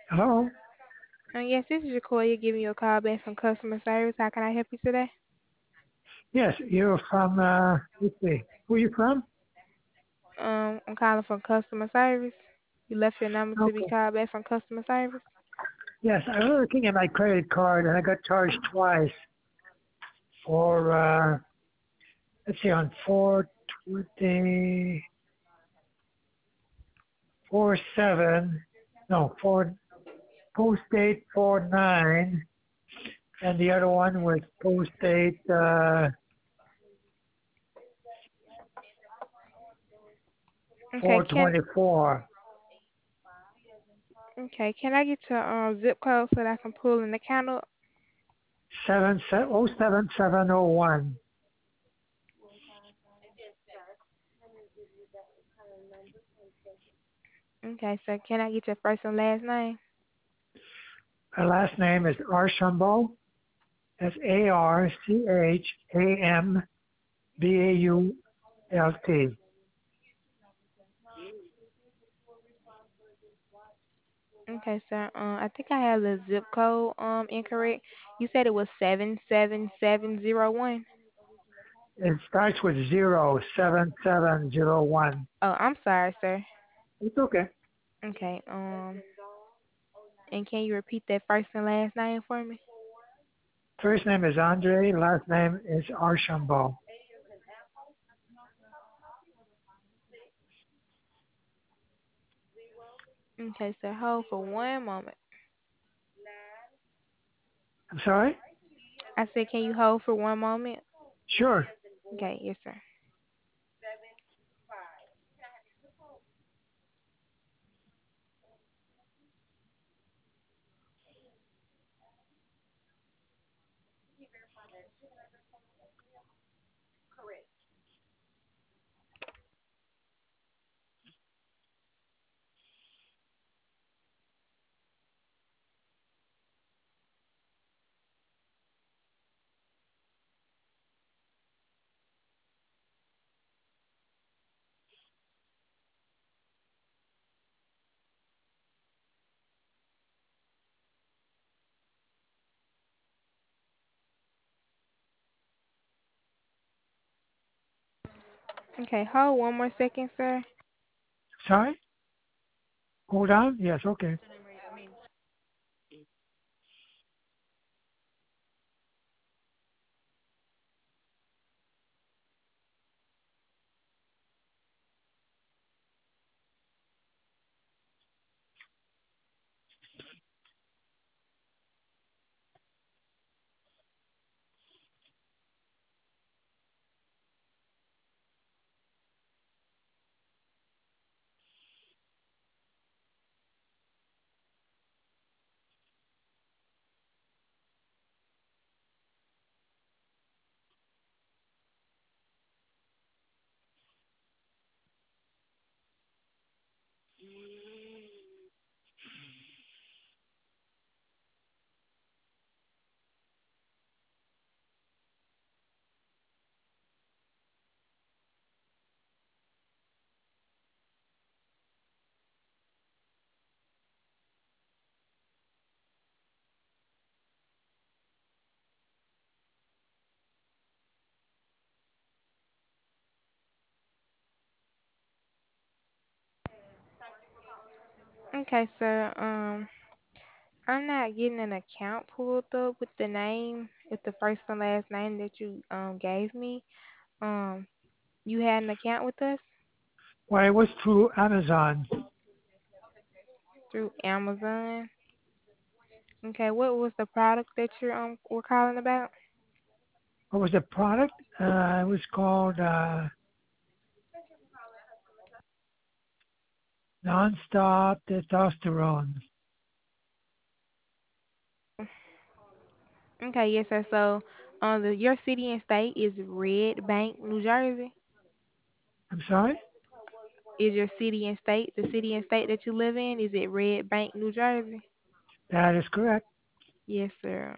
Hello? Yes, this is Jacoya giving you a call back from customer service. How can I help you today? Yes, you're from, let's see, who are you from? I'm calling from customer service. You left your number to be Okay. called back from customer service. Yes, I was looking at my credit card and I got charged twice for, let's see, on 420, 47, no, 4, post date 49, and the other one was post date, Okay, can 424. okay, can I get your zip code so that I can pull an account up? 07701. Okay, so can I get your first and last name? My last name is Archambault. That's Archambault. Okay, sir. I think I have the zip code incorrect. You said it was 77701. It starts with 07701. Oh, I'm sorry, sir. It's okay. Okay. And can you repeat that first and last name for me? First name is Andre, last name is Archambault. Okay, sir. Hold for one moment. I'm sorry? I said, can you hold for one moment? Sure. Okay, yes, sir. Okay, hold one more second, sir. Sorry? Hold on? Yes, okay. Okay, sir. I'm not getting an account pulled up with the name, with the first and last name that you gave me. Um, you had an account with us Well, it was through Amazon. through Amazon. Okay, what was the product that you were calling about? What was the product? It was called Nonstop Testosterone. Okay, yes, sir. So, your city and state is Red Bank, New Jersey. I'm sorry? Is your city and state the city and state that you live in? Is it Red Bank, New Jersey? That is correct. Yes, sir.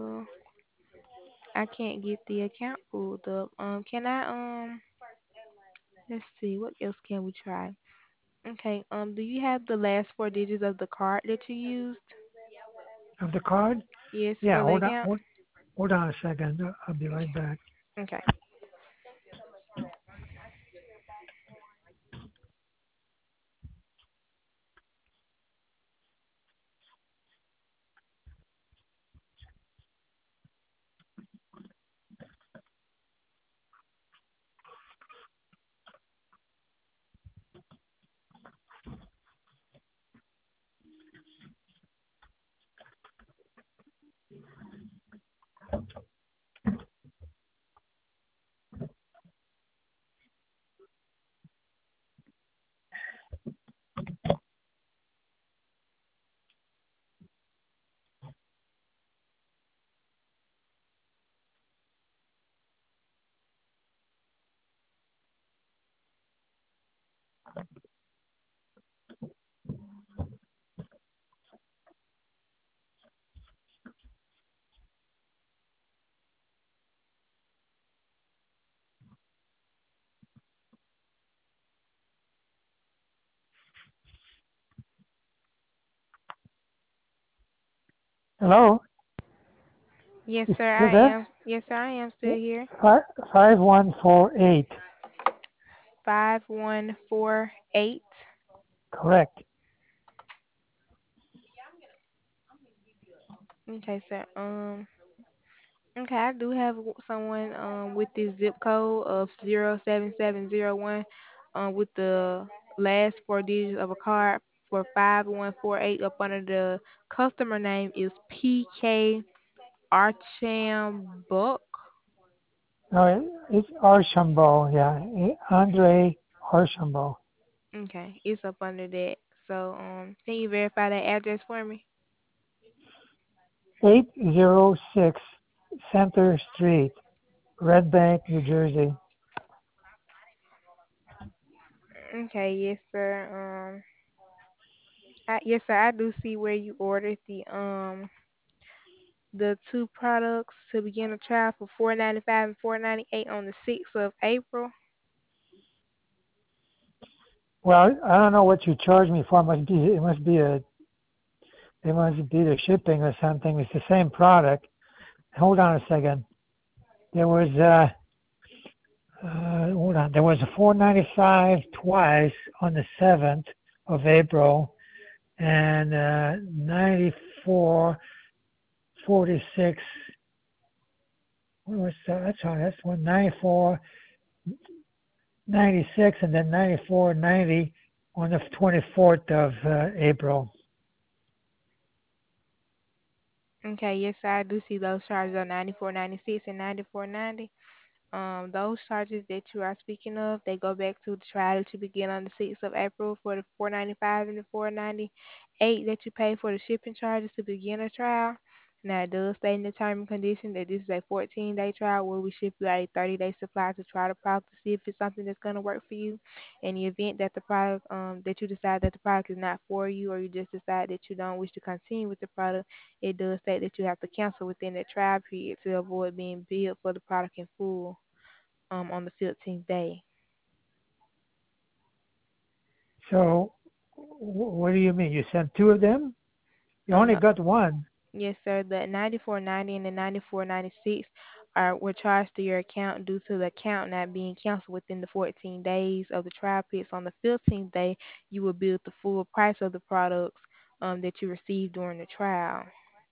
I can't get the account pulled up. Can I let's see, what else can we try? Okay. Do you have the last four digits of the card that you used? Of the card? Yes, Yeah, for the account. hold on a second. I'll be right back. Okay. Hello? Yes, You sir. still I there? am. Yes, sir. I am still here. 5148. 5148. Correct. Okay, sir. Okay, I do have someone with this zip code of 07701 with the last four digits of a card for 5148 up under the customer name is PK Archambault. No, it's Archambault. Yeah, Andre Archambault. Okay, it's up under that. So can you verify that address for me? 806 Center Street, Red Bank, New Jersey. Okay, yes, sir. Yes, sir. I do see where you ordered the two products to begin a trial for 495 and 498 on the 6th of April. Well, I don't know what you charge me for. It must be the shipping or something. It's the same product. Hold on a second. There was hold on. There was a 495 twice on the 7th of April, and 94.46. What was that? That's one 94.96, and then 94.90 on the 24th of April. Okay, yes, sir. I do see those charges are 94.96 and 94.90. Those charges that you are speaking of, they go back to the trial to begin on the 6th of April for the 495 and the 498 that you pay for the shipping charges to begin a trial. Now, it does state in the term and condition that this is a 14-day trial where we ship you out a 30-day supply to try the product to see if it's something that's going to work for you. In the event that the product, that you decide that the product is not for you, or you just decide that you don't wish to continue with the product, it does state that you have to cancel within that trial period to avoid being billed for the product in full on the 15th day. So, what do you mean? You sent two of them? You only No, got one. yes, sir. The 94.90 and the 94.96 were charged to your account due to the account not being canceled within the 14 days of the trial period. So on the 15th day, you will bill the full price of the products that you received during the trial.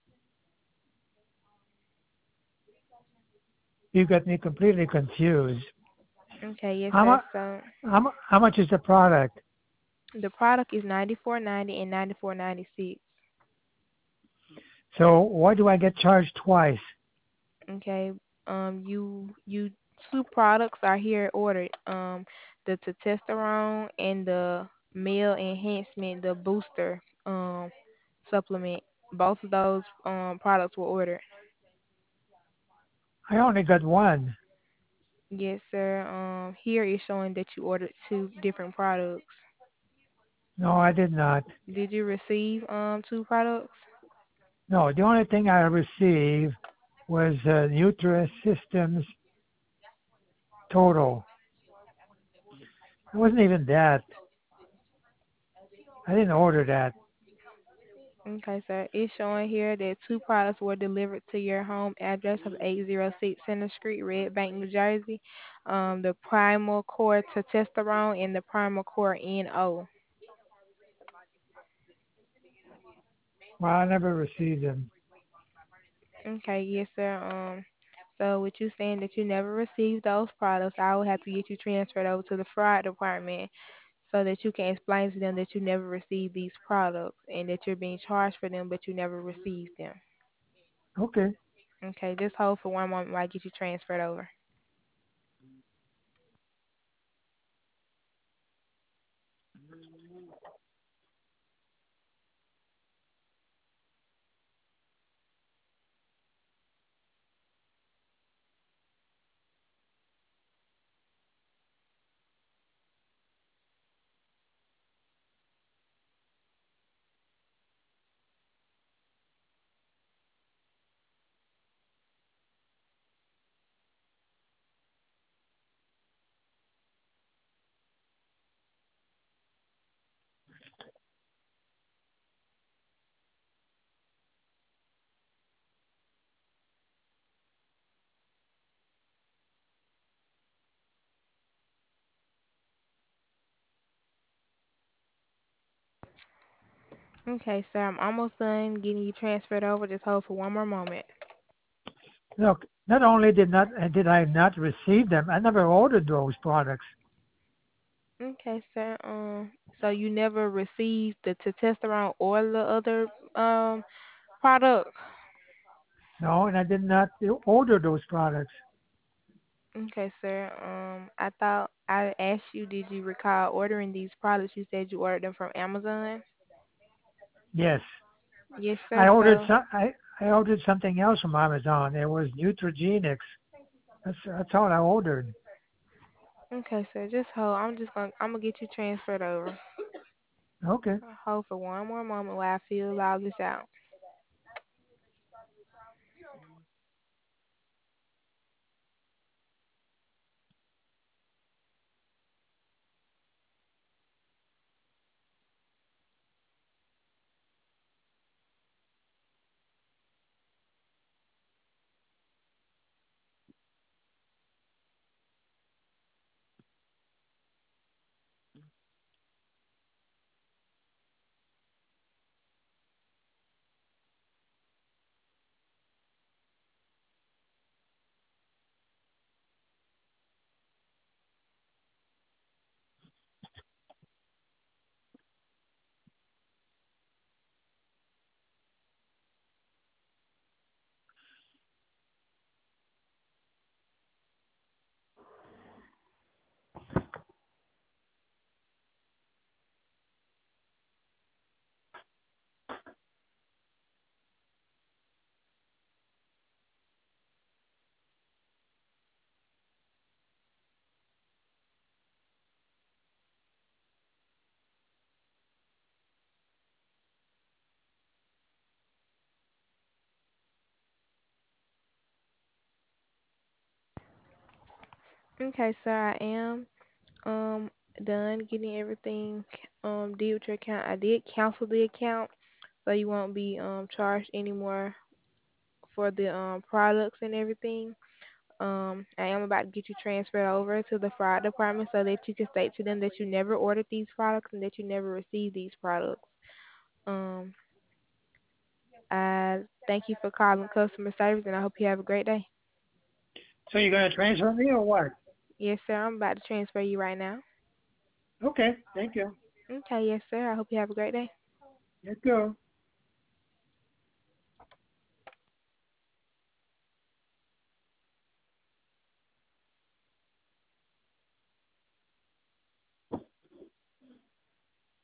You got me completely confused. Okay, yes, How sir. much? So How much is the product? the product is 94.90 and 94.96. So why do I get charged twice? Okay. You two products are here ordered. The testosterone and the male enhancement, the booster supplement. Both of those products were ordered. I only got one. Yes, sir. Here is showing that you ordered two different products. No, I did not. Did you receive two products? No, the only thing I received was Uterus Systems Total. It wasn't even that. I didn't order that. Okay, sir. It's showing here that two products were delivered to your home address of 806 Center Street, Red Bank, New Jersey. The Primal Core Testosterone and the Primal Core NO. Well, I never received them. Okay, yes, sir. So with you saying that you never received those products, I will have to get you transferred over to the fraud department so that you can explain to them that you never received these products and that you're being charged for them, but you never received them. Okay. Okay, just hold for one moment while I get you transferred over. Okay, sir, I'm almost done getting you transferred over. Just hold for one more moment. Look, not only did I not receive them, I never ordered those products. Okay, sir. So you never received the testosterone or the other product? No, and I did not order those products. Okay, sir. I thought I asked you, did you recall ordering these products? You said you ordered them from Amazon. Yes, Yes, I sir. ordered So, some. I ordered something else from Amazon. It was Neutrogenics. That's all I ordered. okay, sir. Just hold. I'm gonna get you transferred over. Okay. Hold for one more moment while I fill all this out. Okay, sir. I am um done getting everything did with your account. I did cancel the account, so you won't be charged anymore for the products and everything. I am about to get you transferred over to the fraud department so that you can state to them that you never ordered these products and that you never received these products. Um, I thank you for calling customer service, and I hope you have a great day. So you're gonna transfer me or what? Yes, sir. I'm about to transfer you right now. Okay. Thank you. Okay, yes, sir. I hope you have a great day. Let's go.